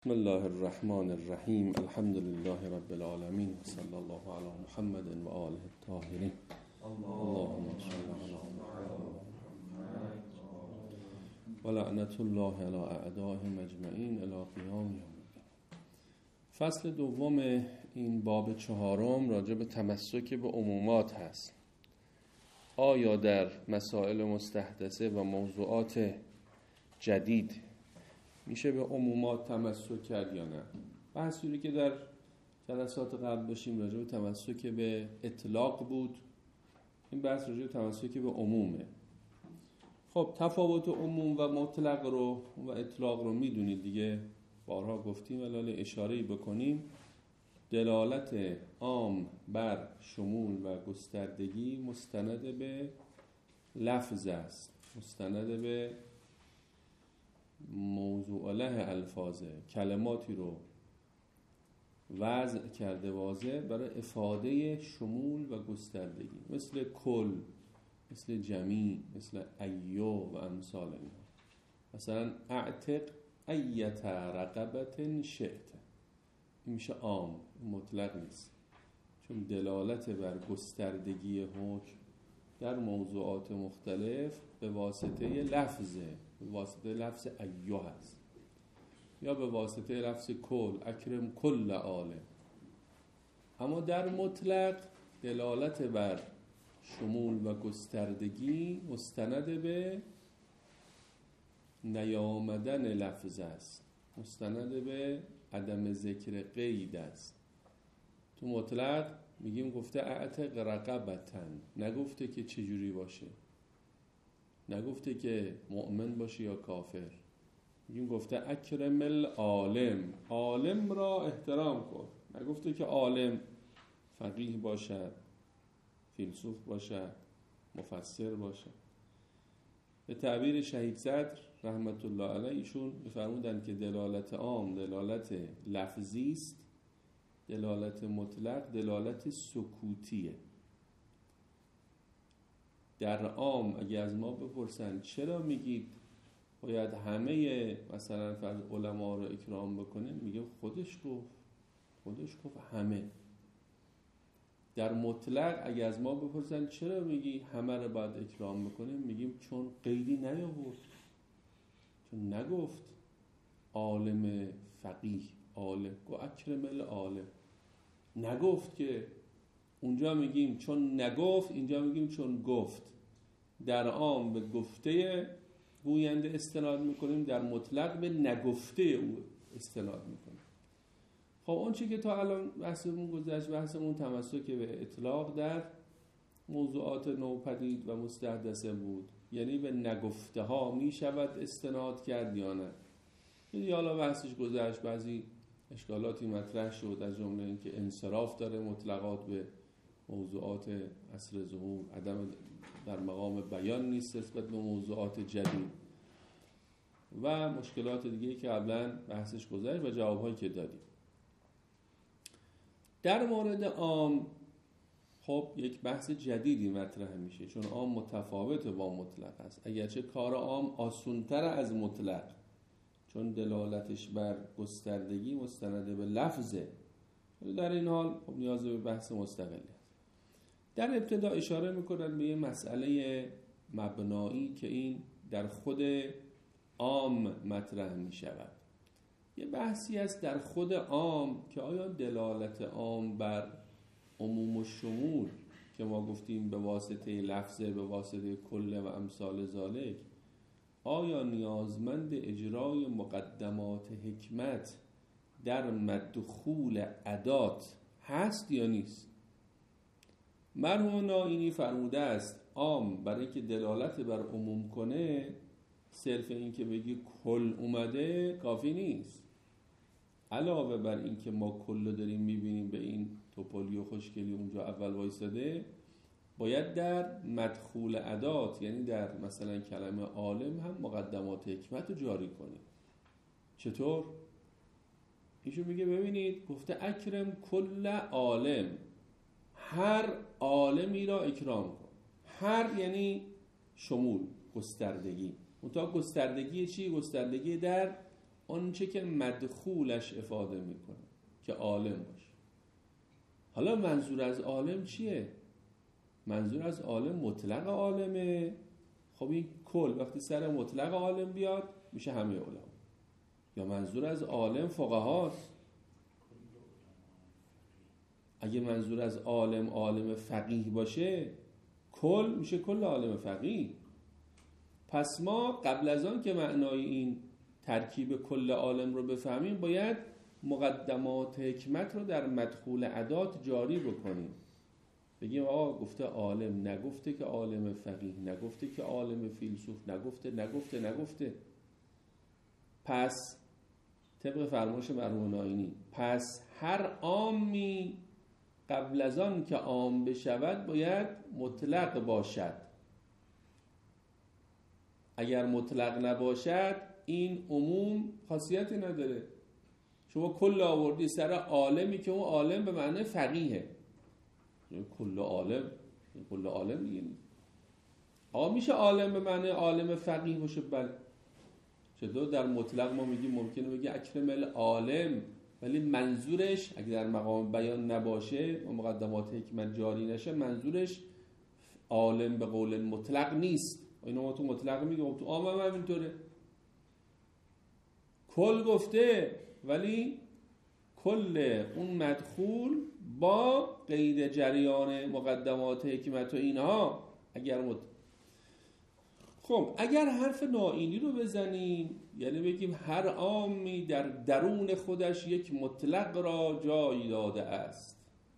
بسم الله الرحمن الرحیم. الحمد لله رب العالمین و صلی الله علی محمد و آله الطاهرین. اللهم صل علی محمد و لعنت الله علی اعدائهم اجمعین الی قیام یوم الدین. فصل دوم این باب چهارم راجع به تمسک به عمومات هست. آیا در مسائل مستحدثه و موضوعات جدید میشه به عمومات تمسک کرد یا نه؟ بحثی که در جلسات قبل داشتیم راجع به تمسک به اطلاق بود. این بحث راجع به تمسک به عمومه. خب تفاوت عموم و مطلق رو و اطلاق رو میدونید دیگه، بارها گفتیم ولی اشاره‌ای بکنیم. دلالت عام بر شمول و گستردگی مستند به لفظ است، مستند به موضوع له الفاظه. کلماتی رو وضع کرده واضح برای افاده شمول و گستردگی، مثل کل، مثل جمیع، مثل ایو و امثال اینها. مثلا اعتق ایت رقبت شئت، این میشه عام، مطلق نیست، چون دلالت بر گستردگی حکم در موضوعات مختلف به واسطه لفظه، به واسطه لفظ ایو هست، یا به واسطه لفظ کل، اکرم کل عالم. اما در مطلق دلالت بر شمول و گستردگی مستند به نیامدن لفظ است، مستند به عدم ذکر قید است. تو مطلق میگیم گفته اعتق رقبتن، نگفته که چجوری باشه، نگفته که مؤمن باشه یا کافر. میگیم گفته اکرم العالم، عالم را احترام کن، نگفته که عالم فقیه باشد، فیلسوف باشد، مفسر باشد. به تعبیر شهید صدر رحمت الله علیه ایشون میفرمودن که دلالت عام دلالت لفظی است، دلالت مطلق دلالت سکوتیه. در عام اگه از ما بپرسن چرا میگید باید همه مثلا فرض علما رو اکرام بکنیم، میگه خودش گفت همه. در مطلق اگه از ما بپرسن چرا میگی همه رو باید اکرام بکنیم، میگیم چون قیدی نیاورد، چون نگفت عالم فقیه، عالم گو اکرم العالم، نگفت که اونجا میگیم چون نگفت، اینجا میگیم چون گفت. در عام به گفته گوینده استناد میکنیم، در مطلق به نگفته او استناد میکنیم. خب اون چی که تا الان بحثمون گذشت، بحثمون تمسک به اطلاق در موضوعات نوپدید و مستحدثه بود، یعنی به نگفته ها میشود استناد کرد یا نه. یعنی حالا بحثش گذشت، بعضی اشکالاتی مطرح شد، از جمله این که انصراف داره مطلقات به موضوعات عصر ظهور، عدم در مقام بیان نیست نسبت به موضوعات جدید و مشکلات دیگه که قبلا بحثش گذشت و جوابهایی که دادیم. در مورد عام خب یک بحث جدیدی مطرح میشه، چون عام متفاوت با مطلق است، اگرچه کار عام آسان‌تر از مطلق، چون دلالتش بر گستردگی مستند به لفظه. در این حال خب نیاز به بحث مستقلی است. در ابتدا اشاره میکنن به یه مسئله مبنایی که این در خود عام مطرح میشود. یه بحثی است در خود عام که آیا دلالت عام بر عموم و شمول که ما گفتیم به واسطه لفظه، به واسطه کل و امثال ذالک، آیا نیازمند اجرای مقدمات حکمت در مدخول ادات هست یا نیست؟ مرحوم نائینی فرموده است عام برای که دلالت بر عموم کنه صرف این که بگی کل اومده کافی نیست. علاوه بر این که ما کل داریم میبینیم به این توپلی و خوشگلی اونجا اول وایساده، باید در مدخول ادات، یعنی در مثلا کلمه عالم هم مقدمات حکمت رو جاری کنیم. چطور؟ ایشون میگه ببینید گفته اکرم کل عالم، هر عالمی را اکرام کن. هر یعنی شمول، گستردگی. منتها گستردگی چی؟ گستردگی در آنچه که مدخولش افاده میکنه که عالم باشه. حالا منظور از عالم چیه؟ منظور از عالم مطلق عالمه. خب این کل وقتی سر مطلق عالم بیاد میشه همه علما. یا منظور از عالم فقهاست؟ اگه منظور از عالم عالم فقیه باشه کل میشه کل عالم فقیه. پس ما قبل از آن که معنای این ترکیب کل عالم رو بفهمیم باید مقدمات حکمت رو در مدخول ادات جاری بکنیم. بگیم آقا گفته عالم، نگفته که عالم فقیه، نگفته که عالم فیلسوف، نگفته. پس طبق فرمایش مرحوم ناینی، پس هر عامی قبل از آن که عام بشود باید مطلق باشد. اگر مطلق نباشد این عموم خاصیتی نداره. شما کل آوردی سر عالمی که اون عالم به معنی فقیهه. کل عالم دیگه نیست. آقا میشه عالم به معنی عالم فقیه باشه؟ بله. چطور در مطلق ما میگیم ممکنه بگی اکرم العالم، ولی منظورش اگه در مقام بیان نباشه و مقدمات حکمت جاری نشه منظورش عالم به قول مطلق نیست. اینو ما تو مطلق میگیم، تو عام هم اینطوره. کل گفته ولی کل اون مدخول با قید جریان مقدمات حکمت و اینها خب اگر حرف ناینی رو بزنیم، یعنی بگیم هر عامی در درون خودش یک مطلق را جای داده است.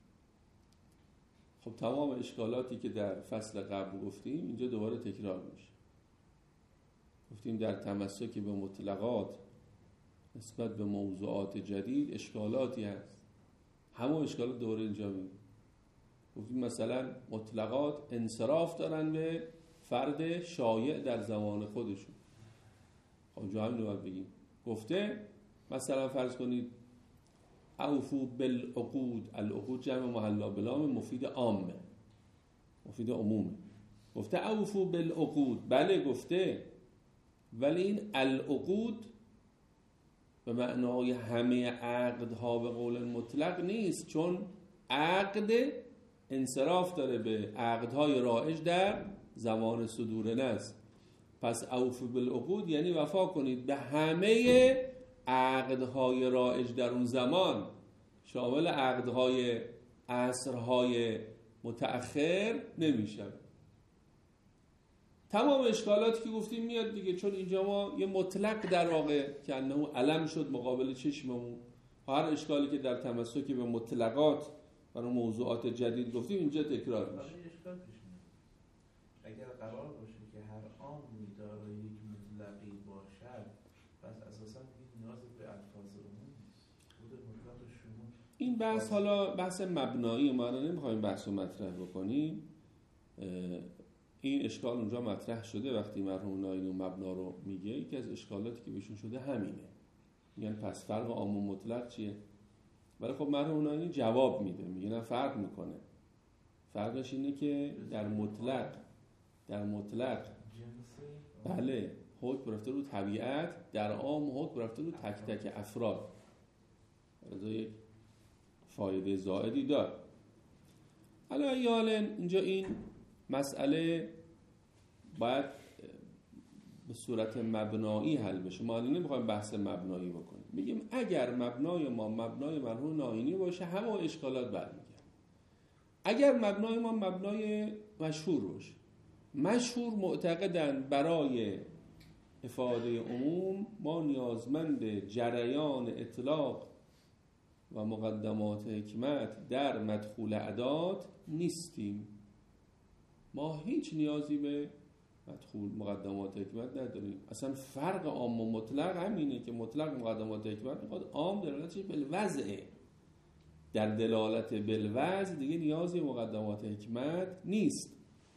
خب تمام اشکالاتی که در فصل قبل گفتیم اینجا دوباره تکرار میشه. گفتیم در تمسک به مطلقات نسبت به موضوعات جدید اشکالاتی هست. همون اشکالات دوباره اینجا میگیم. گفتیم مثلا مطلقات انصراف دارن به فرد شایع در زمان خودشون. خب اونجا همین رو باید بگیم. گفته مثلا فرض کنید اوفو بالعقود، العقود جمع محلا بلام مفید عامه، مفید عمومه. گفته اوفو بالعقود، بله گفته، ولی این العقود به معنای همه عقدها به قول مطلق نیست، چون عقد انصراف داره به عقدهای رایج در زمان صدور نص. پس اوفو بالعقود یعنی وفا کنید به همه عقدهای رایج در اون زمان، شامل عقدهای عصرهای متأخر نمیشه. تمام اشکالاتی که گفتیم میاد دیگه، چون اینجا ما یه مطلق در واقع که انه علم شد مقابل چشممون. هر اشکالی که در تمسک به مطلقات برای موضوعات جدید گفتیم اینجا تکرار میشه. اگر قرار باشه که هر عامی دارای یک مطلقی باشد، پس اساساً این نیاز به الفاظ عموم نیست، خود مطلق و شمول. این بحث حالا بحث مبنایی، ما نمیخوایم بحث رو مطرح بکنیم. این اشکال اونجا مطرح شده وقتی مرحوم ناینی و مبنا رو میگه. یکی از اشکالاتی که بهشون شده همینه، میگن پس فرق عام و مطلق چیه؟ ولی خب مرحوم ناینی جواب میده، میگه نه فرق میکنه. فرقش اینه که در مطلق بله حکم رفته رو طبیعت، در عام حکم رفته رو تک تک افراد. از یک فایده زائدی داره. حالا یالن اینجا این مسئله باید به صورت مبنایی حل بشه. ما نمیخوایم بحث مبنایی بکنیم. میگیم اگر مبنای ما مبنای مرحوم ناینی باشه همه اشکالات برمیگرده. اگر مبنای ما مبنای مشهور باشه، مشهور معتقدن برای افاده عموم ما نیازمند جریان اطلاق و مقدمات حکمت در مدخول ادات نیستیم. ما هیچ نیازی به مدخول مقدمات حکمت نداریم. اصلا فرق عام و مطلق همینه که مطلق مقدمات حکمت میخواد، عام دلالتش بالوضعه. در دلالت بالوضع دیگه نیازی مقدمات حکمت نیست.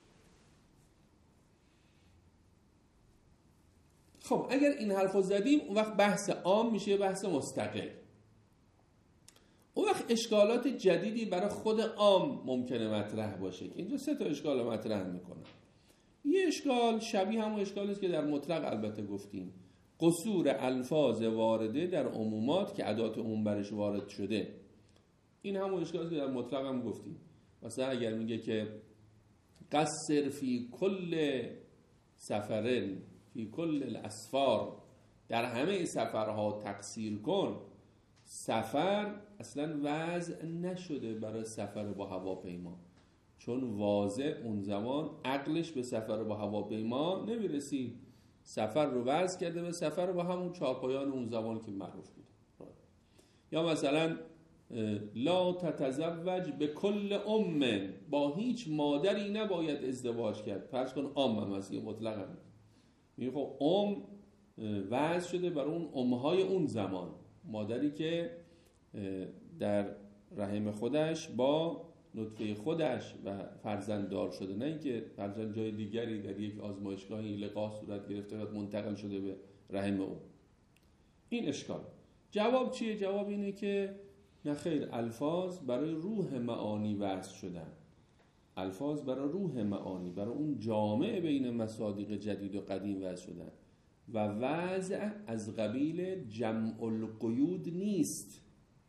خب اگر این حرفو زدیم اون وقت بحث عام میشه بحث مستقل. اون وقت اشکالات جدیدی برای خود عام ممکنه مطرح باشه که اینجا 3 اشکال مطرح میکنه. یه اشکال شبیه همون اشکالی است که در مطلق البته گفتیم. قصور الفاظ وارده در عمومات که ادات عموم برش وارد شده. این همون اشکالی که در مطلق هم گفتیم. مثلا اگر میگه که قصر فی کل سفرن فی کل الاسفار، در همه سفرها تقصیر کن، سفر اصلا وضع نشده برای سفر با هواپیما، چون واضح اون زمان عقلش به سفر با هواپیما نمیرسید، سفر رو وضع کرده به سفر با همون چهارپایان اون زمان که معروف بود. یا مثلا لا تتزوج به کل ام، با هیچ مادری نباید ازدواج کرد. فرض کن ام هم از یه مطلق هم میگه خب ام وضع شده برای اون امهای اون زمان، مادری که در رحم خودش با نطفه خودش و فرزند دار شده، نه اینکه فرزند جای دیگری در یک آزمایشگاهی لقاح صورت گرفته و منتقل شده به رحم او. این اشکال. جواب چیه؟ جواب اینه که نه خیر، الفاظ برای روح معانی وضع شدن، الفاظ برای روح معانی، برای اون جامع بین مصادیق جدید و قدیم وضع شدن و وضع از قبیل جمع القیود نیست.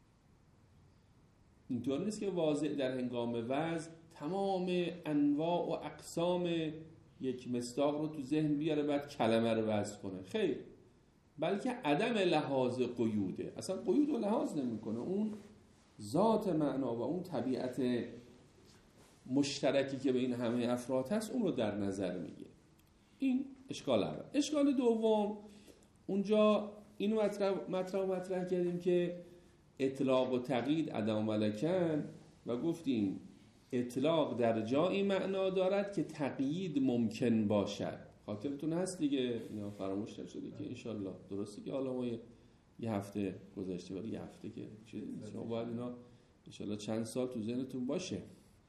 اینطور نیست که واضع در هنگام وضع تمام انواع و اقسام یک مصداق رو تو ذهن بیاره بعد کلمه رو وضع کنه. خیر، بلکه عدم لحاظ قیوده، اصلا قیود رو لحاظ نمیکنه، اون ذات معنا و اون طبیعت مشترکی که بین همه افراد هست اون رو در نظر میگیره. این اشکال اول. اشکال دوم، اونجا اینو مطرح کردیم که اطلاق و تقیید عدم ملکن و گفتیم اطلاق در جایی معنا دارد که تقیید ممکن باشد. خاطرتون هست دیگه، اینا فراموش نشده که انشالله درسته که حالا ما یه هفته گذشته، ولی یه هفته که شما باید اینا انشالله چند سال تو ذهنتون باشه.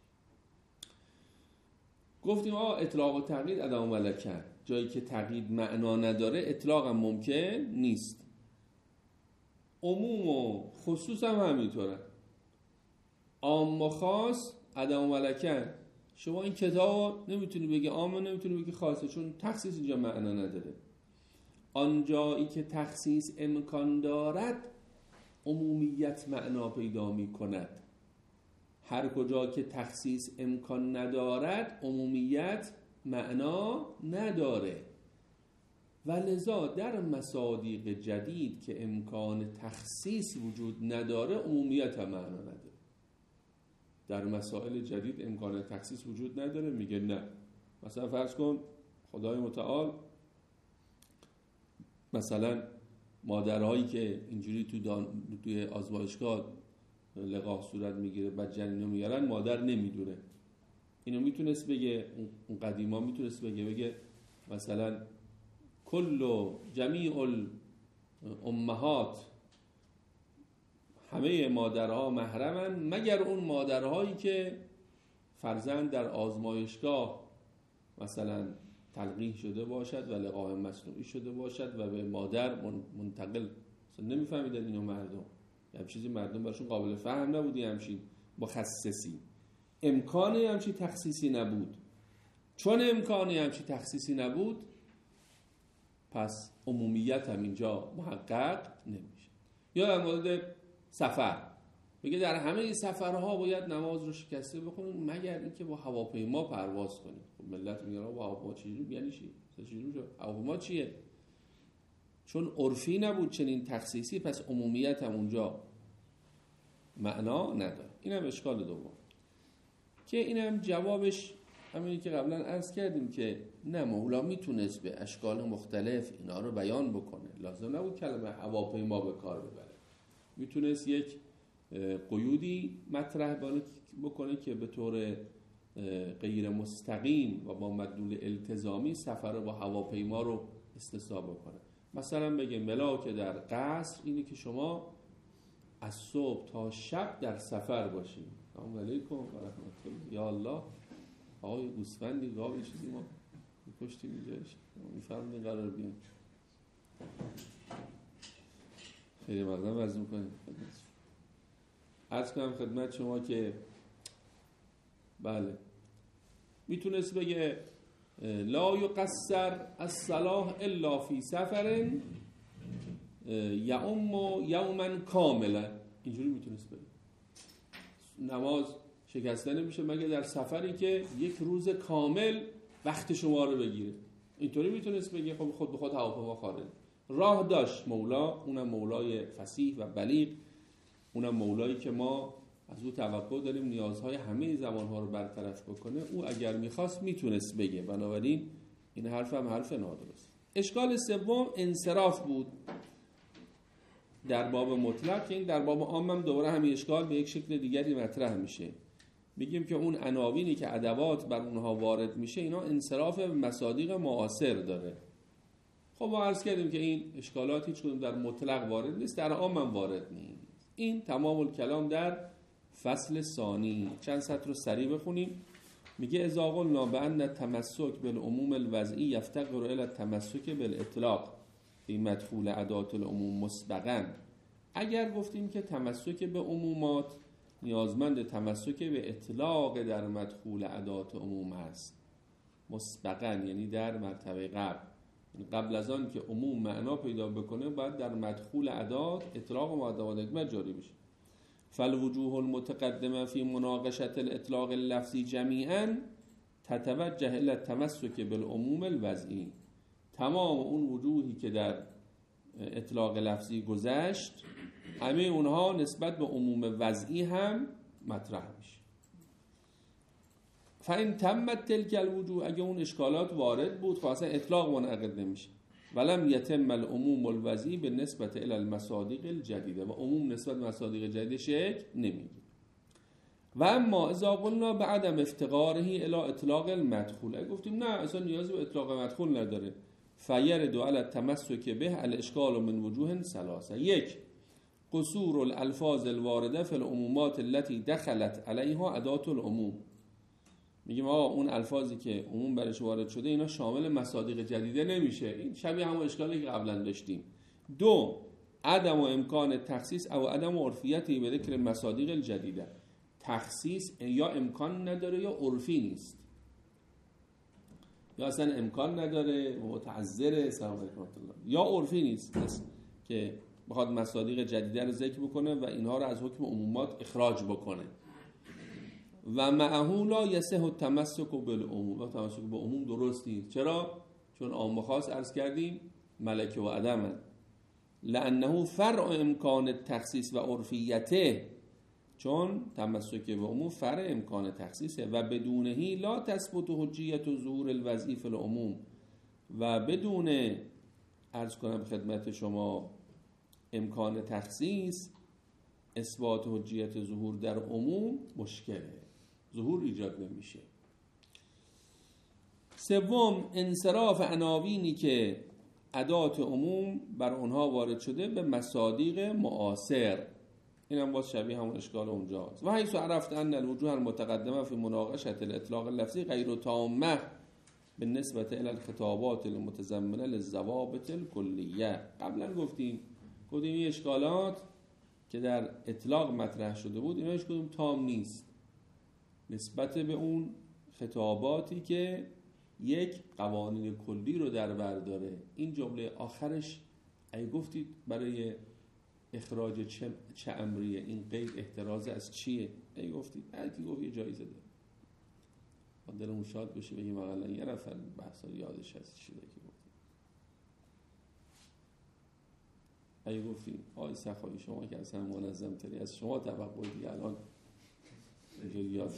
گفتیم اطلاق و تقیید عدم ملکن، جایی که تقیید معنا نداره اطلاق هم ممکن نیست. عموم و خصوص هم همینطوره، عام و خاص عدم ملکن. شما این کتاب نمیتونی بگی عام، نمیتونی بگی خاصه، چون تخصیص اینجا معنا نداره. آنجایی که تخصیص امکان دارد عمومیت معنا پیدا می کند، هر کجا که تخصیص امکان ندارد عمومیت معنا نداره. و لذا در مصادیق جدید که امکان تخصیص وجود نداره عمومیت هم معنا نداره. در مسائل جدید امکان تخصیص وجود نداره، میگه نه. مثلا فرض کن خدای متعال مثلا مادرهایی که اینجوری توی آزمایشگاه لقاح صورت میگیره بعد جنینو میارن، مادر نمیدونه. اینو میتونست بگه، اون قدیما میتونست بگه مثلا کل جمیع الامهات، همه مادرها محرمن مگر اون مادرهایی که فرزند در آزمایشگاه مثلا تلقیح شده باشد و لقاح مصنوعی شده باشد و به مادر منتقل. نمیفهمیدن اینو مردم، یه چیزی مردم براشون قابل فهم نبودی، همچین مخصصی امکانی همچین تخصیصی نبود. چون امکانی همچین تخصیصی نبود پس عمومیت هم اینجا محقق نمیشه. یا در مورد سفر میگه در همه این سفرها باید نماز رو شکسته بخونید مگر اینکه با هواپیما پرواز کنید. خب ملت میگن با هواپیما چجوری، یعنی چی؟ هواپیما چیه؟ چون عرفی نبود چنین تخصیصی، پس عمومیت هم اونجا معنا نداره. اینم اشکال دوم که اینم جوابش همینی که قبلا عرض کردیم که نه، مولا میتونست به اشکال مختلف اینا رو بیان بکنه، لازم نبود کلمه هواپیما به کار ببره. میتونست یک قیودی مطرح بکنه که به طور غیر مستقیم و با مدلول التزامی سفر با هواپیما رو استثنا بکنه. مثلا بگه ملاک در قصر اینه که شما از صبح تا شب در سفر باشید. سلام علیکم و رحمت الله. یا الله، آقای گوسفندی گاوی چیزی ما می‌کشتیم اینجاش، می‌فرمایید قرار بیان. خیلی مقدم عرض می‌کنیم. عرض کنم خدمت شما که بله میتونست بگه لا یقصر الصلاة الا فی سفر یعم یوما کاملا، اینجوری میتونست بگه نماز شکسته نمیشه مگه در سفری که یک روز کامل وقت شما رو بگیره. اینطوری میتونست بگه. خب خود به خود هواپیما خارج راه داشت مولا، اونم مولای فصیح و بلیغ، اونم مولایی که ما از او توقع داریم نیازهای همه زمانها رو برطرف بکنه. او اگر میخواست میتونست بگه، بنابراین این حرف هم حرف نادرست. اشکال سوم انصراف بود در باب مطلق. این در باب عام هم دوباره همین اشکال به یک شکل دیگری مطرح میشه. میگیم که اون عناوینی که ادوات بر اونها وارد میشه اینا انصراف مصادیق معاصر داره. خب ما عرض کردیم که این اشکالات هیچ کدوم در مطلق وارد نیست، در عام هم وارد نیست. این تمام الکلام در فصل ثانی. چند سطر رو سریع بخونیم. میگه اذا قلنا بان التمسک بالعموم الوضعی یفتقر الی التمسک بالاطلاق فی مدخول ادات العموم مسبقا. اگر گفتیم که تمسک به عمومات نیازمند تمسک به اطلاق در مدخول ادات عموم است، مسبقا یعنی در مرتبه قبل از آن که عموم معنا پیدا بکنه باید در مدخول ادات اطلاق و مقدمات حکمت جاری بشه. فالوجوه المتقدمه فی مناقشه الاطلاق اللفظی جمیعا تتوجه الی التمسک بالعموم الوضعی. تمام اون وجوهی که در اطلاق لفظی گذشت همه اونها نسبت به عموم وضعی هم مطرح میشه. فإن تمت تلك الوجوه، اگه اون اشکالات وارد بود خاصا اطلاق منعقد نمیشه. ولم یتم العموم الوضعی به نسبت الی المصادیق الجدیده، و عموم نسبت به مصادیق جدید شکل نمیگیره. و اما اذا قلنا بعدم افتقاره الی اطلاق المدخول، اگه گفتیم نه اصلا نیازی به اطلاق مدخول نداره، فیرد علی التمسک به الاشکال من وجوه ثلاثه. یک، قصور الالفاظ الوارده فی العمومات التي دخلت علیها ادات العموم. میگیم آقا اون الفاظی که عموم برش وارد شده اینا شامل مصادیق جدیده نمیشه. این شبیه همون اشکالی که قبلا داشتیم. دو، عدم و امکان تخصیص او عدم عرفیتی به ذکر مصادیق الجدیده. تخصیص یا امکان نداره یا عرفی نیست، یا اصلا امکان نداره متعذره سلام علیکم یا عرفی نیست که بخواد مصادیق جدیده رو ذکر بکنه و اینها رو از حکم عمومات اخراج بکنه. و معه لا یصح التمسک بالعموم، و تمسک به عموم درست نیست. چرا؟ چون عام و خاص عرض کردیم ملکه و عدم، لانه فرع امکان تخصیص و عرفیته، چون تمسک به عموم فرع امکان تخصیصه. و بدونهی لا تثبت حجیت و ظهور الوضعی فی العموم، و بدون عرض کنم خدمت شما امکان تخصیص اثبات حجیت ظهور در عموم مشکله، ظهور ایجاد نمیشه. سوم، انصراف عناوینی که ادات عموم بر اونها وارد شده به مصادیق معاصر. این هم باز شبیه همون اشکال اونجاست. و حیث عرفت ان الوجوه المتقدمه فی مناقشه الاطلاق اللفظی غیر تامه بالنسبه الى الخطابات المتضمنه للضوابط الکلیه. قبلا گفتیم این اشکالات که در اطلاق مطرح شده بود اینا هیچ کدوم تام نیست نسبت به اون خطاباتی که یک قوانین کلی رو در بر داره. این جمله آخرش ای گفتید برای اخراج چه امریه، این قید احتراز از چیه؟ ای گفتید هرکی گفت یه جایزه داره، دلمون شاد بشه بگیم اقلا یه نفر بحثا یادش هست چی که گفتید. ای گفتید آی سخایی شما که اصلا منظم تری از شما توقع دیگه الان اینجوری یاد.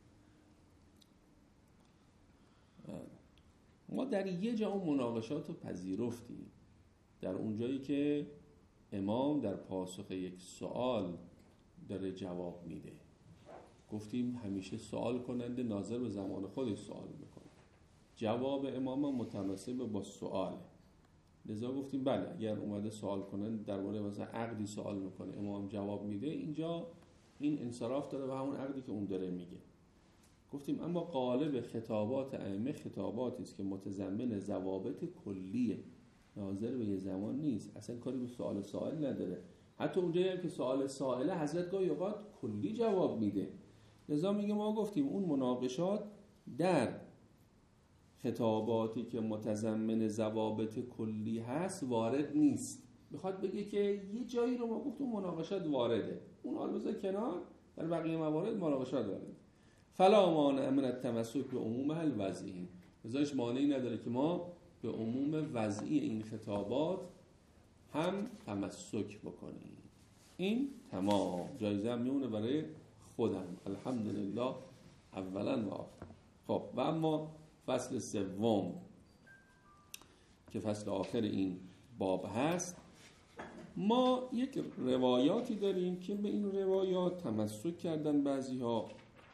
ما در یه جا اون مناقشات رو پذیرفتیم، در اونجایی که امام در پاسخ یک سوال داره جواب میده. گفتیم همیشه سوال کننده ناظر به زمان خودش سوال میکنه، جواب امام متناسب با سواله. لذا گفتیم بله اگر اومده سوال کننده درباره مثلا عقدی سوال میکنه امام جواب میده، اینجا این انصراف داره به همون عقدی که اون داره میگه. گفتیم اما قالب خطابات ائمه خطاباتی است که متضمن ضوابط کلیه، ناظر به یه زمان نیست، اصلا کاری به سوال سائل نداره. حتی اونجایی هم که سوال سائله حضرت گاهی اوقات کلی جواب میده. لذا میگه ما گفتیم اون مناقشات در خطاباتی که متضمن ضوابط کلی هست وارد نیست، میخواد بگه که یه جایی رو ما گفتیم مناقشات وارده، اون حال بذار کنار، در بقیه موارد مناقشات وارده. فلا مانع من التمسک به عموم الوضعی، ازاش مانعی نداره که ما به عموم وضعی این خطابات هم تمسک بکنیم. این تمام جایزه هم میمونه برای خودم، الحمدلله اولا و آخر. خب و اما فصل سوم که فصل آخر این باب هست، ما یک روایاتی داریم که به این روایات تمسک کردن بعضی ها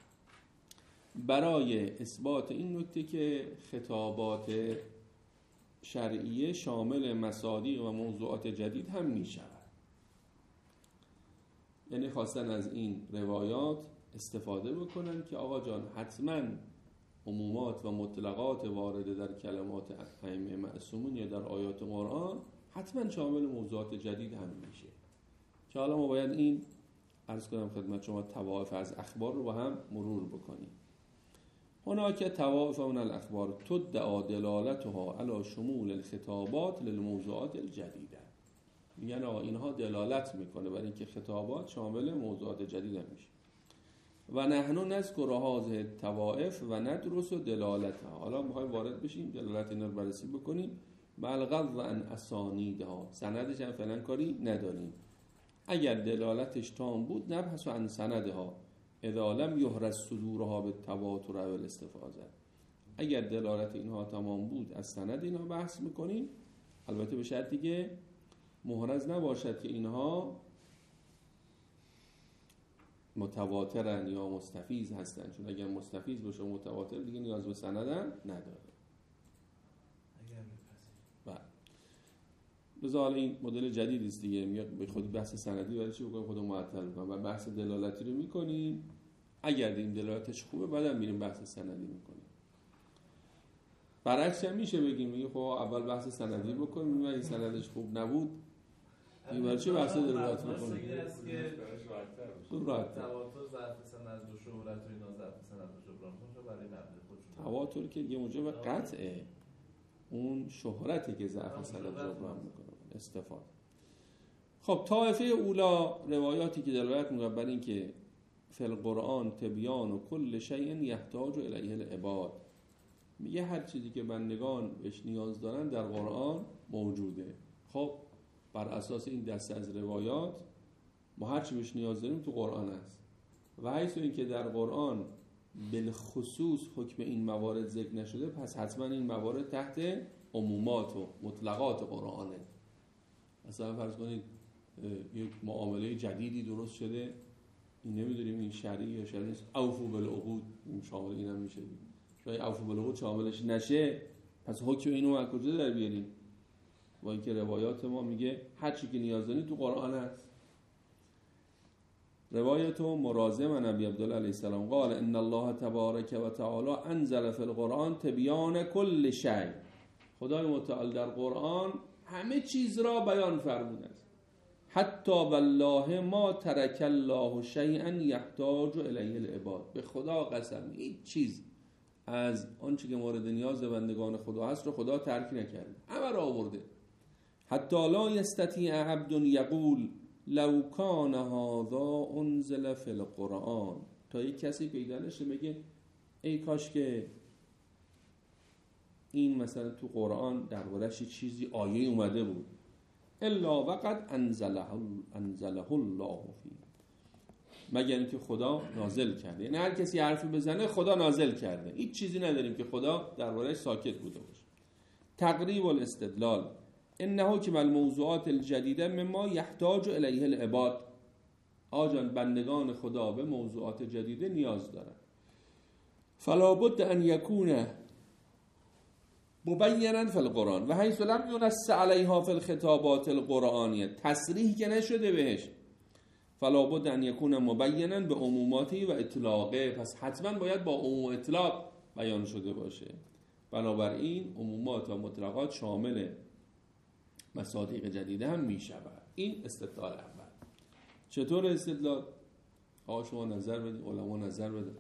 برای اثبات این نکته که خطابات شرعیه شامل مصادیق و موضوعات جدید هم می شود. یعنی خواستن از این روایات استفاده بکنن که آقا جان حتما عمومات و مطلقات وارده در کلمات ائمه معصومین یا در آیات قرآن حتما شامل موضوعات جدید هم میشه، که حالا ما باید این عرض کنم خدمت شما طوائف از اخبار رو با هم مرور بکنیم. هناك طوائف من الاخبار تدعى دلالتها على شمول الخطابات للموضوعات الجدیده. میگن آقا اینها دلالت میکنه برای اینکه خطابات شامل موضوعات جدید هم میشه. و نحن نذکر هذه الطوائف و ندرس دلالتها. حالا میخوایم وارد بشیم دلالت اینا رو بررسی بکنیم. بلغض عن اسانیدها، سندش هم فعلا کاری نداریم. اگر دلالتش تام بود نبحث عن سندها اذا لم یحرز صدورها بالتواتر و الاستفاضه. اگر دلالت اینها تمام بود از سند اینها بحث میکنیم، البته به شرطی که محرز نباشد که اینها متواترن یا مستفیض هستن، چون اگر مستفیض باشه متواتر دیگه نیاز به سند هم نداره. بذار این مدل جدیدی است دیگه، میاد به خود بحث سندی برای چی بکنیم، خودمون معطل می‌کنیم و بحث دلالتی رو می‌کنیم. اگر این دلالتش خوبه بعدم میریم بحث سندی می‌کنیم. برعکس هم میشه بگیم میگه خب اول بحث سندی بکنیم و این سندش خوب نبود این برای چه بحث دلالت می‌کنیم؟ تواتر ظرف سند و شهرت و اینا ظرف سند و شهرت برای مبدا خودشون. تواتر که یه موجب قطعه، اون شهرتی که ضعف سند جبران میکنه استفاده. خب طائفه اولا روایاتی که دلالت میکنه بر این که فی القرآن تبیان و کل شیء یحتاج الیه العباد، میگه هر چیزی که بندگان بهش نیاز دارن در قرآن موجوده. خب بر اساس این دسته از روایات ما هر چی بهش نیاز داریم تو قرآن است و حیث این که در قرآن بالخصوص حکم این موارد ذکر نشده، پس حتما این موارد تحت عمومات و مطلقات قرآنه. مثلا فرض کنید یک معامله جدیدی درست شده، این نمیدونیم این شرعی یا شرعی نیست، اوفو بالعقود این شامل این هم میشه. شاید اوفو بالعقود شاملش نشه، پس حکم اینو از کجا در بیاریم؟ با اینکه روایات ما میگه هر چی که نیاز دارید تو قرآن هست. روایت مرازم عن ابی عبدالله علیه السلام قال ان الله تبارک و تعالی انزل فی القرآن تبیان کل شیء. خدای متعال در قرآن همه چیز را بیان فرموده است. حتی والله ما ترک الله شیئا یحتاج الیه العباد. به خدا قسم هیچ چیز از آنچه که مورد نیاز بندگان خدا هست رو خدا ترک نکرده، همه را آورده. حتی لا یستطیع عبد یقول لو کان هذا انزل فی القرآن، تا یک کسی پیدا نشه بگه ای کاش که این مثلا تو قرآن درباره‌اش چیزی آیه اومده بود، الا وقد انزله الله فی، مگر اینکه خدا نازل کرده. یعنی هر کسی حرفی بزنه خدا نازل کرده، هیچ چیزی نداریم که خدا درباره‌اش ساکت بوده باشه. تقریب الاستدلال ان حکم الموضوعات الجدیده مما یحتاج الیه العباد. آجان بندگان خدا به موضوعات جدیده نیاز دارند. فلا بد ان یکون مبینا فی القرآن و حیث لم ينص علیها فی الخطابات القرآنیه، تصریح که نشده بهش، فلا بد ان یکون مبینا به عموماتی و اطلاقه، پس حتما باید با عموم و اطلاق بیان شده باشه. بنابراین عمومات و مطلقات شامل مصادیق جدیده هم می شود. این استدلال اول. چطور استدلال؟ آقا شما نظر بدید، علما نظر بدید.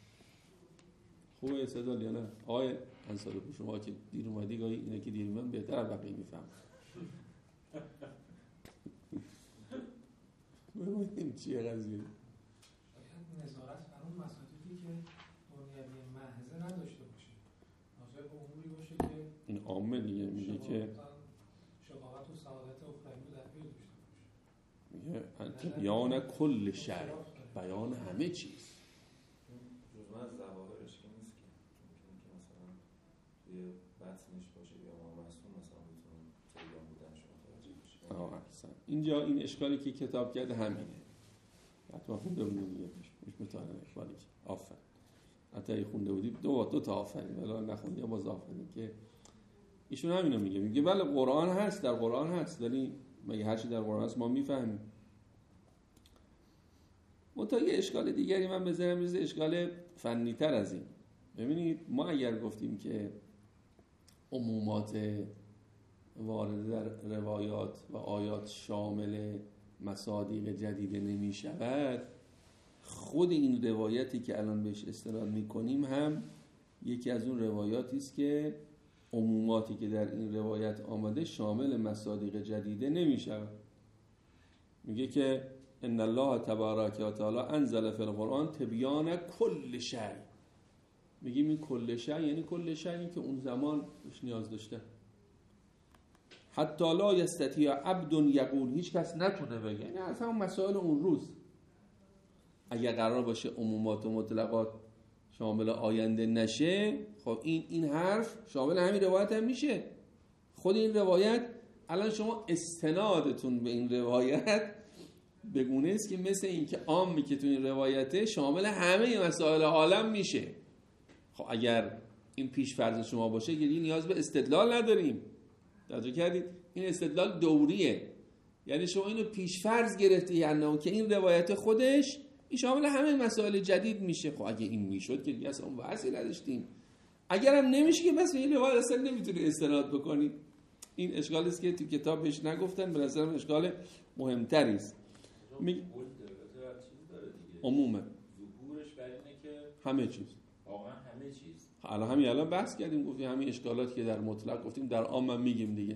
خوبه استدلال یا نه؟ آقای انصاری شما که دیر اومدی گاهی اینه که دیر من بهتر بقیه میفهم. ببینیم چیه قضیه. باید نظارت بر اون مصادیقی که دنیوی محض نداشته باشه، ناظر به اموری باشه که این عامه دیگه میگه که شقاوت و سعادت اخروی رو در پی داشته باشه. میگه انت بیان کل شی، بیان همه چیز. جزء از ظواهرش که نیست که ممکنه که مثلا توی بطنش باشه یا مامستون مثلا بتونه تریان بودنش متوجه بشه. اینجا این اشکالی که کتاب کرده همینه. حتما خونده بودیم دیگه پیش مطالعه اشکالی که آفرین. حتی خونده بودیم دو تا آفرین، ولی نخوندی باز آفرین که ایشون همینو میگه بله قرآن هست، در قرآن هست، ولی مگه هر چی در قرآن هست ما میفهمیم؟ منتها یه اشکال دیگری من بذارم، اشکال فنی تر از این. ببینید ما اگر گفتیم که عمومات وارد در روایات و آیات شامل مصادیق جدیده نمی شود، خود این روایتی که الان بهش استناد میکنیم هم یکی از اون روایاتی است که عموماتی که در این روایت آمده شامل مصادیق جدیده نمی شود. میگه که ان الله تبارک و تعالی انزل فی القرآن تبیان کل شی. میگیم این کل شی یعنی کل شیئی که اون زمان بهش نیاز داشته. حتی لا یستطیع عبد یقول، هیچ کس نتونه بگه، یعنی اصلا مسائل اون روز اگر قرار باشه عمومات و مطلقات شامل آینده نشه، خب این حرف شامل همین روایت هم میشه. خود این روایت الان شما استنادتون به این روایت بگونه است که مثل این که عامی که تو این روایته شامل همه مسائل عالم میشه. خب اگر این پیش فرض شما باشه دیگه نیاز به استدلال نداریم. توجه کردید؟ این استدلال دوریه، یعنی شما اینو پیش فرض گرفتی یعنی که این روایت خودش این شامل همه مسائل جدید میشه. خب اگه این میشد که دیگه اصلا اون بحثی نداشتیم. اگرم نمیشه که بس این روایت اصلا نمیتونی استناد بکنی. این اشکالی است که تو کتاب بهش نگفتن، به نظرم اشکال مهمتری است. عمومه ظهورش بر اینه که همه چیز، واقعا همه چیز. الان بحث کردیم، گفتیم همین اشکالاتی که در مطلق گفتیم در عام هم میگیم دیگه.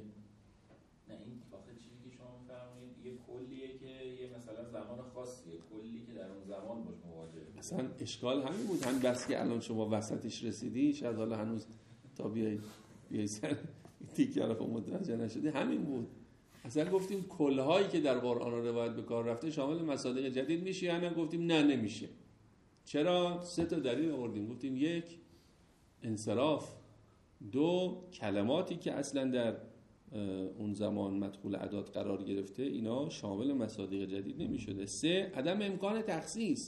نه این واقعا چیزی که شما می‌فرمایید یه کلیه که یه مثلا زمان خاصیه، کلی که در اون زمان باش مواجهه. اصلا اشکال همین بود، همین بس که الان شما وسطش رسیدی، شاید حالا هنوز تا بیای سر تیکه رو متوجه نشدی، همین بود. اصلا گفتیم کلهایی که در قرآن و روایت به کار رفته شامل مصادیق جدید میشه یا نه؟ گفتیم نه نمیشه. چرا؟ 3 تا دلیل آوردیم. گفتیم 1 انصراف، 2 کلماتی که اصلا در اون زمان مدخول اعداد قرار گرفته اینا شامل مصادیق جدید نمیشده، 3 عدم امکان تخصیص،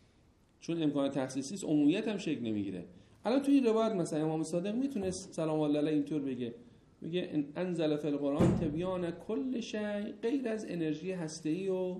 چون امکان تخصیصی است عمومیت هم شکل نمیگیره. الان توی این روایت مثلا امام صادق میتونست سلام الله علیه اینطور بگه، میگه انزل فی القرآن تبیان کل شی، غیر از انرژی هسته‌ای و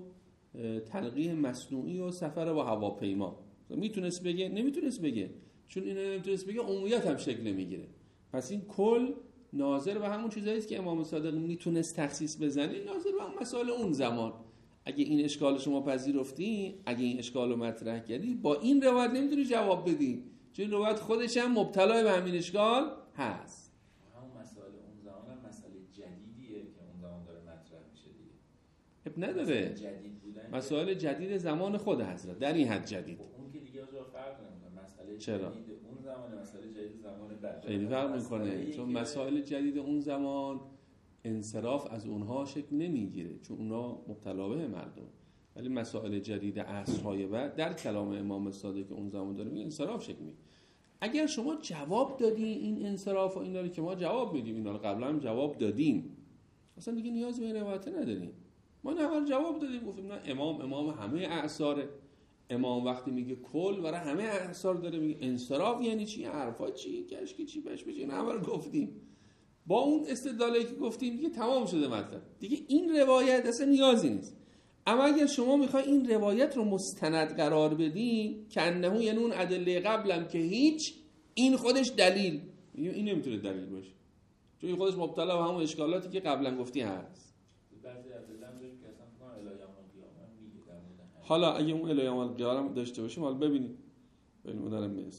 تلقیح مصنوعی و سفر با هواپیما. میتونست بگه؟ نمیتونست بگه، چون اینو نمیتونست بگه عمومیت هم شکل نمیگیره. پس این کل ناظر به همون چیزایی است که امام صادق میتونست تخصیص بزنه، ناظر به اون مسائل اون زمان. اگه این اشکال شما پذیرفتی، اگه این اشکال رو مطرح کردی، با این روایت نمیتونی جواب بدی، چون این روایت خودش هم مبتلا به همین اشکال هست. همون مسائل اون زمان هم مسئله جدیدیه که اون زمان داره مطرح میشه دیگه. اب نداره، مسائل جدید زمان خود حضرت در این حد جدید. اون که دیگه اونجا فرق نمیکنه، مسئله چرا؟ جدید اون زمان مسئله جدید زمان بعد خیلی فرق میکنه، چون مسائل جدید اون زمان انصراف از اونها شکل نمیگیره، چون اونها مبتلا به مردم. ولی مسائل جدید عصرهای بعد در کلام امام صادق اون زمان داره میگه انصراف شکل میگیره. اگر شما جواب دادی این انصراف و اینا رو که ما جواب میدیم، اینا رو قبلا هم جواب دادیم، اصلا دیگه نیاز به این روایت نداریم. ما نه جواب دادیم، گفتیم نه امام همه اعصاره. امام وقتی میگه کل برای همه اعصار داره میگه، انصراف یعنی چی؟ حرفا چی؟ کشکی چی؟ بهش بچین همه رو گفتیم. با اون استدلالی که گفتیم دیگه تمام شده مطلب. دیگه این روایت اصلا نیازی نیست. اما اگر شما میخوای این روایت رو مستند قرار بدی، کنه یعنی اون ادله قبلم که هیچ، این خودش دلیل، این نمیتونه دلیل باشه، چون این خودش مبتلا به همون اشکالاتی که قبلا گفتی هست. بعضی ادله هم داریم که اصلا فکر کنم الی یوم القیامه میگه در مورد. حالا اگه اون الی یوم القیامه داشته باشیم، حالا ببینیم دارم میرسم.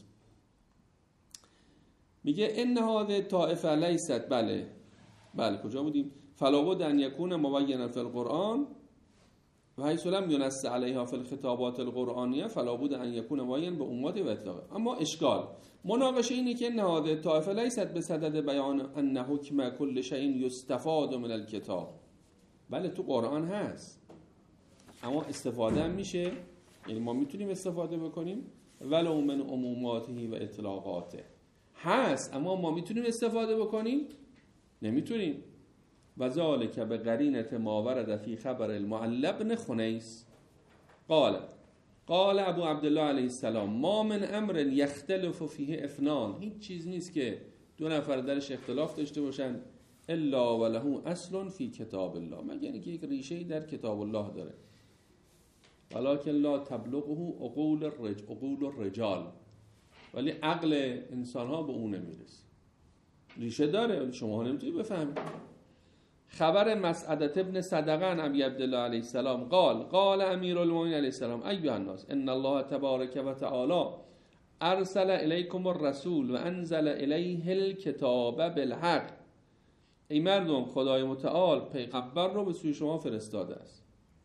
میگه ان هذه طائفه لیست، بله کجا بودیم؟ فلا بد ان یکون مبینا فی القرآن و حیث لم ينص علیها فی الخطابات القرآنیه فلا بد ان یکون معین به امت و اطلاق. اما اشکال مناقشه اینه که نهاد طائفه لیست بصدد بیان ان حکم کل شیء یستفاد من الکتاب. بله تو قرآن هست، اما استفاده هم میشه، یعنی ما میتونیم استفاده بکنیم، ولو من عموماته و اطلاقاته هست، اما ما میتونیم استفاده بکنیم؟ نمیتونیم. و ذالک به قرینه ما ورد فی خبر المعلى بن خنیس قال ابو عبدالله علیه السلام ما من امر یختلف فیه اثنان، هیچ چیز نیست که دو نفر درش اختلاف داشته باشن الا وله اصل فی کتاب الله، مگر اینکه یک ریشه‌ای در کتاب الله داره. ولکن لا تبلغه عقول الرجال، ولی عقل انسان ها به اون نمیرسه. ریشه داره، شما نمیتونید بفهمید. خبر مسعدة ابن صدقه عن ابی عبدالله علیه السلام قال امیر المؤمنین علیه السلام ایها الناس ان الله تبارک و تعالی ارسل الیکم الرسول و انزل الیه الکتاب بالحق. ای مردم، خدای متعال پیغمبر رو به سوی شما فرستاده است،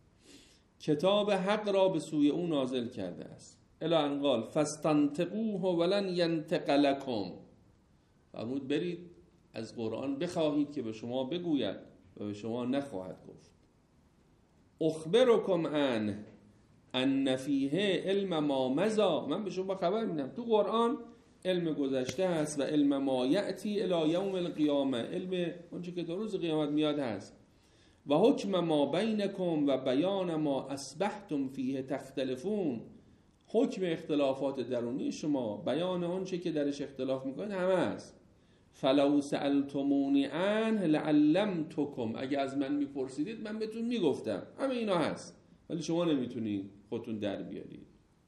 کتاب حق را به سوی او نازل کرده است. الی ان قال فاستنطقوه ولن ینطق لکم، فرمود برید از قرآن بخواهید که به شما بگوید و به شما نخواهد گفت. اخبرکم ان فیه علم ما مضی، من به شما خبر میدم تو قرآن علم گذشته هست و علم ما یأتی الی یوم القیامه، علم اونچه که تا روز قیامت میاد هست. و حکم ما بینکم و بیان ما اصبحتم فیه تختلفون، حکم اختلافات درونی شما، بیان اونچه که درش اختلاف میکنید همه هست. فلو سألتمونی عنه لعلمتکم، اگه از من میپرسیدید من بهتون میگفتم. همه اینا هست، ولی شما نمیتونید خودتون در بیارید.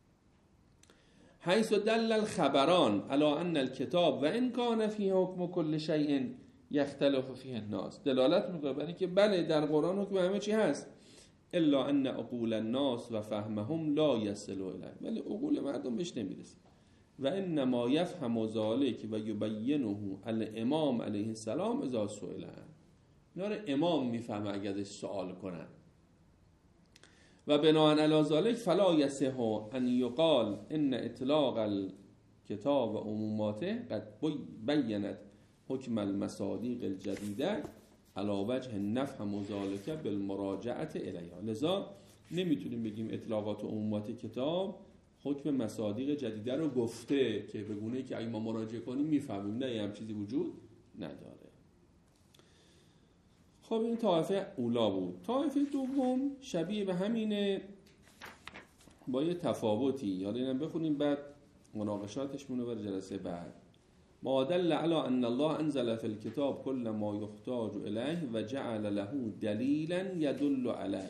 حیث دل الخبران علی ان الکتاب و ان کان فیه حکم کل شیء یختلف فیه الناس، دلالت میکنه برای اینکه بله در قرآن حکم همه چی هست، الا ان عقول الناس و فهمهم لا یصل الیه، ولی عقول مردم بهش نمیرسه. و انما یفهم ذلک و یبینه الامام علیه السلام اذا سئل، اینا رو امام میفهمه اگر ازش سوال کنن. و بناء علی ذلک فلا یصح ان یقال ان اطلاق الکتاب و عموماته قد بینت حکم المصادیق الجدیده علی وجه نفهم ذلک بالمراجعه الیها. لذا نمیتونیم بگیم اطلاقات و عمومات کتاب حکم مصادیق جدیده رو گفته که به گونه‌ای که اگه ما مراجعه کنیم میفهمیم، نه هم چیزی وجود نداره. خب این طایفه اولا بود. طایفه دوم شبیه به همینه با یه تفاوتی، حالا اینم بخونیم بعد مناقشاتش مونو بر جلسه بعد. ما دل علی ان الله انزل فی الكتاب كل ما يحتاج الیه و جعل له دلیلا یدل علیه.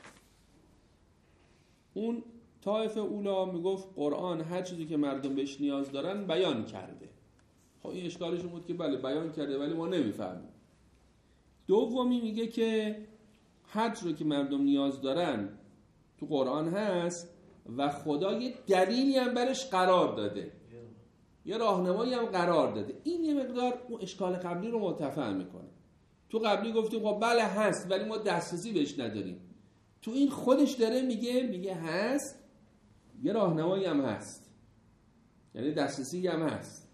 اون طایفه اولا میگفت قرآن هر چیزی که مردم بهش نیاز دارن بیان کرده. خب این اشکالشون بود که بله بیان کرده ولی ما نمیفهمیم. دومی میگه که هر چیزی که مردم نیاز دارن تو قرآن هست و خدا یه دلیلی هم برش قرار داده، یه راهنمایی هم قرار داده. این یه مقدار اون اشکال قبلی رو متفهم میکنه. تو قبلی گفتیم خب بله هست ولی ما دسترسی بهش نداریم. تو این خودش داره میگه هست، یه راهنمایی هم هست، یعنی دسترسی هم هست.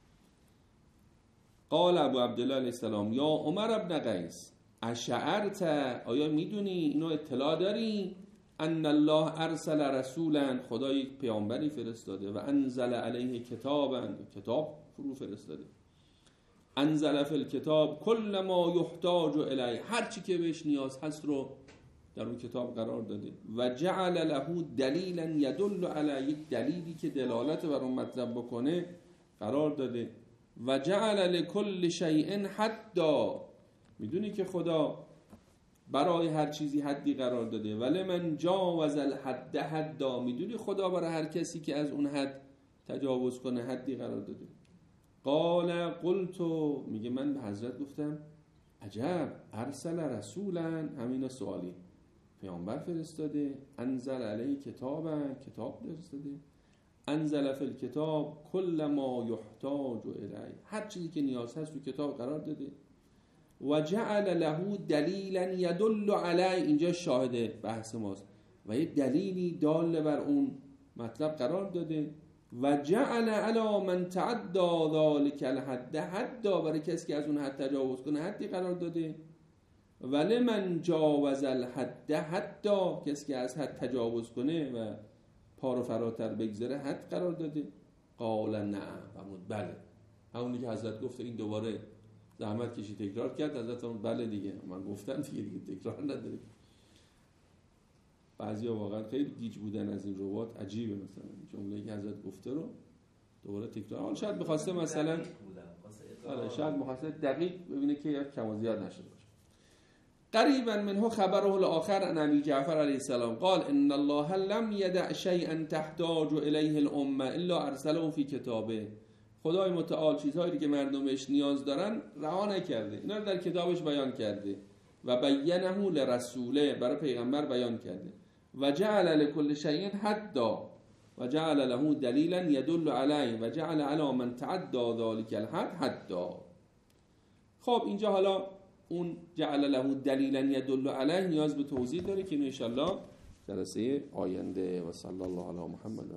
قال ابو عبدالله علیه السلام یا عمر ابن قیس اشعرت، آیا میدونی، اینو اطلاع داری، ان الله ارسل رسولا، خدا یک پیامبری فرستاده، و انزل علیه کتابا، کتاب فرو فرستاده، انزل فی الکتاب کل ما یحتاج الیه، هر چی که بهش نیاز هست رو در اون کتاب قرار داده، و جعل له دلیلا یدل علی، یک دلیلی که دلالت بر اون مطلب بکنه قرار داده، و جعل لکل شیء حدا، میدونی که خدا برای هر چیزی حدی قرار داده، ولی من جاوز الحد حدا، میدونی خدا برای هر کسی که از اون حد تجاوز کنه حدی قرار داده. قال قلت، میگه من به حضرت گفتم عجب، ارسل رسولا، همین سوالی، پیامبر فرستاده، انزل علیه کتابا، کتاب فرستاده، انزل فی الکتاب کل ما یحتاج الیه، هر چیزی که نیاز هست تو کتاب قرار داده، و جعل له دلیلا یدل علی، اینجا شاهد بحث ماست، و یه دلیلی دال بر اون مطلب قرار داده. و جعل علی من تعدى ذلك الحد، حد برای کسی که از اون حد تجاوز کنه حدی قرار داده. ولمن جاوز الحد، حتی کسی که از حد تجاوز کنه و پا رو فراتر بگذره حد قرار داده. قال نعم، فرمود بله. همونی که حضرت گفته، این دوباره زحمت کشی تکرار کرد. حضرت فرمود بله دیگه، من گفتم دیگه تکرار نداره. بعضیا واقعا خیلی گیج بودن از این روات، عجیبه مثلا جمله‌ای که حضرت گفته رو دوباره تکرار. حالا شاید بخواسته مثلا شاید مخاطب دقیق ببینه که کم و زیاد نشده باشه. قریبا منه خبره الاخر عن ابی جعفر علیه السلام قال ان الله لم يدع شيئا تحتاج الیه الامه الا ارسله فی کتابه. خدای متعال چیزهایی که مردم بهش نیاز دارن رها نکرده، اینا رو در کتابش بیان کرده. و بینه لرسوله، برای پیغمبر بیان کرده. و جعل لكل شيء حدا و جعل له دلیلا يدل علیه و جعل علی من تعدى ذلك الحد حدا. خب اینجا حالا اون جعل له دلیلا يدل علیه نیاز به توضیح داره که ان شاء الله جلسه آینده. و صلی الله علی محمد.